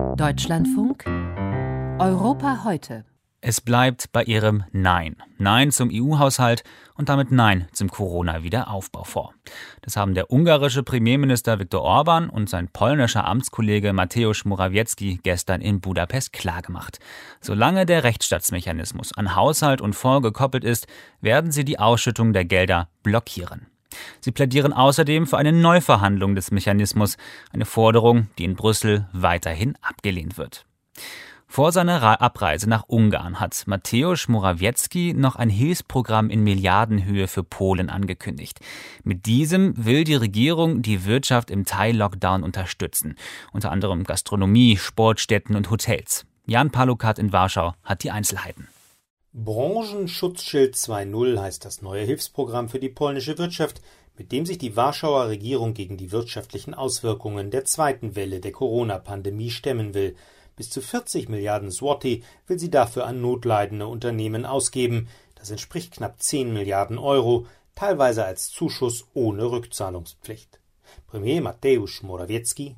Deutschlandfunk Europa heute. Es bleibt bei ihrem Nein. Nein zum EU-Haushalt und damit Nein zum Corona-Wiederaufbaufonds. Das haben der ungarische Premierminister Viktor Orbán und sein polnischer Amtskollege Mateusz Morawiecki gestern in Budapest klargemacht. Solange der Rechtsstaatsmechanismus an Haushalt und Fonds gekoppelt ist, werden sie die Ausschüttung der Gelder blockieren. Sie plädieren außerdem für eine Neuverhandlung des Mechanismus, eine Forderung, die in Brüssel weiterhin abgelehnt wird. Vor seiner Abreise nach Ungarn hat Mateusz Morawiecki noch ein Hilfsprogramm in Milliardenhöhe für Polen angekündigt. Mit diesem will die Regierung die Wirtschaft im Teil-Lockdown unterstützen, unter anderem Gastronomie, Sportstätten und Hotels. Jan Palukat in Warschau hat die Einzelheiten. Branchenschutzschild 2.0 heißt das neue Hilfsprogramm für die polnische Wirtschaft, mit dem sich die Warschauer Regierung gegen die wirtschaftlichen Auswirkungen der zweiten Welle der Corona-Pandemie stemmen will. Bis zu 40 Milliarden Zloty will sie dafür an notleidende Unternehmen ausgeben. Das entspricht knapp 10 Milliarden Euro, teilweise als Zuschuss ohne Rückzahlungspflicht. Premier Mateusz Morawiecki: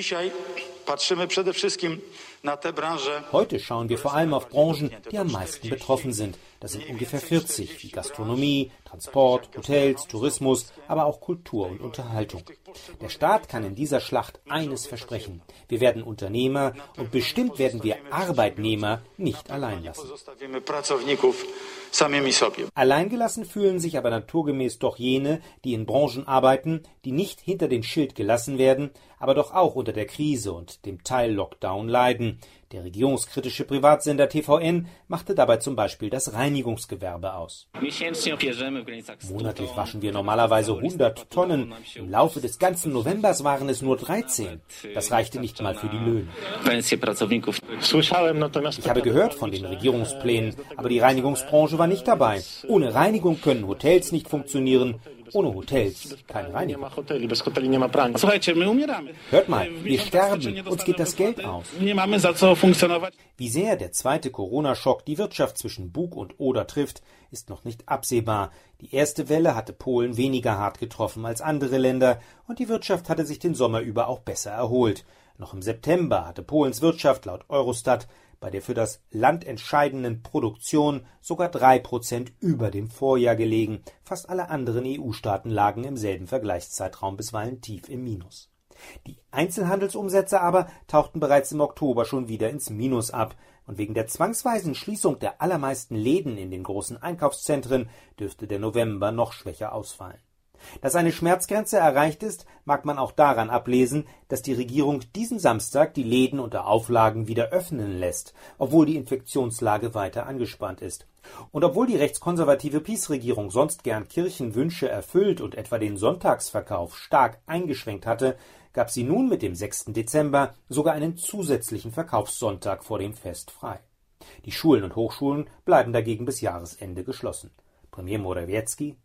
Heute schauen wir vor allem auf Branchen, die am meisten betroffen sind. Das sind ungefähr 40, wie Gastronomie, Transport, Hotels, Tourismus, aber auch Kultur und Unterhaltung. Der Staat kann in dieser Schlacht eines versprechen: Wir werden Unternehmer und bestimmt werden wir Arbeitnehmer nicht allein lassen. Alleingelassen fühlen sich aber naturgemäß doch jene, die in Branchen arbeiten, die nicht hinter den Schild gelassen werden, aber doch auch unter der Krise und dem Teil-Lockdown leiden. Der regierungskritische Privatsender TVN machte dabei zum Beispiel das Reinigungsgewerbe aus. Monatlich waschen wir normalerweise 100 Tonnen. Im Laufe des ganzen Novembers waren es nur 13. Das reichte nicht mal für die Löhne. Ich habe gehört von den Regierungsplänen, aber die Reinigungsbranche war nicht dabei. Ohne Reinigung können Hotels nicht funktionieren. Ohne Hotels keine Reinigung. Hört mal, wir sterben, uns geht das Geld aus. Wie sehr der zweite Corona-Schock die Wirtschaft zwischen Bug und Oder trifft, ist noch nicht absehbar. Die erste Welle hatte Polen weniger hart getroffen als andere Länder und die Wirtschaft hatte sich den Sommer über auch besser erholt. Noch im September hatte Polens Wirtschaft laut Eurostat bei der für das Land entscheidenden Produktion sogar 3% über dem Vorjahr gelegen. Fast alle anderen EU-Staaten lagen im selben Vergleichszeitraum bisweilen tief im Minus. Die Einzelhandelsumsätze aber tauchten bereits im Oktober schon wieder ins Minus ab. Und wegen der zwangsweisen Schließung der allermeisten Läden in den großen Einkaufszentren dürfte der November noch schwächer ausfallen. Dass eine Schmerzgrenze erreicht ist, mag man auch daran ablesen, dass die Regierung diesen Samstag die Läden unter Auflagen wieder öffnen lässt, obwohl die Infektionslage weiter angespannt ist. Und obwohl die rechtskonservative PiS-Regierung sonst gern Kirchenwünsche erfüllt und etwa den Sonntagsverkauf stark eingeschränkt hatte, gab sie nun mit dem 6. Dezember sogar einen zusätzlichen Verkaufssonntag vor dem Fest frei. Die Schulen und Hochschulen bleiben dagegen bis Jahresende geschlossen. Premier Morawiecki: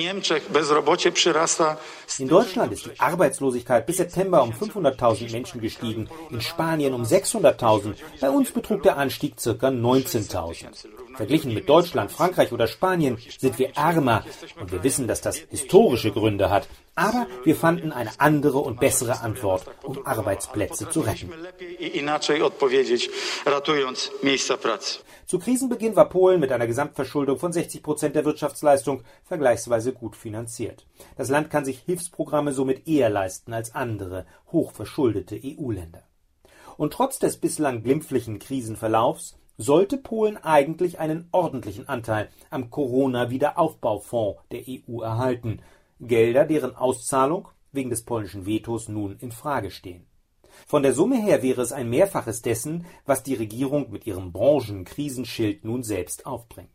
In Deutschland ist die Arbeitslosigkeit bis September um 500.000 Menschen gestiegen, in Spanien um 600.000, bei uns betrug der Anstieg ca. 19.000. Verglichen mit Deutschland, Frankreich oder Spanien sind wir ärmer und wir wissen, dass das historische Gründe hat. Aber wir fanden eine andere und bessere Antwort, um Arbeitsplätze zu retten. Zu Krisenbeginn war Polen mit einer Gesamtverschuldung von 60% der Wirtschaftsleistung vergleichsweise gut finanziert. Das Land kann sich Hilfsprogramme somit eher leisten als andere, hochverschuldete EU-Länder. Und trotz des bislang glimpflichen Krisenverlaufs sollte Polen eigentlich einen ordentlichen Anteil am Corona-Wiederaufbaufonds der EU erhalten. Gelder, deren Auszahlung wegen des polnischen Vetos nun in Frage stehen. Von der Summe her wäre es ein Mehrfaches dessen, was die Regierung mit ihrem Branchenkrisenschild nun selbst aufbringt.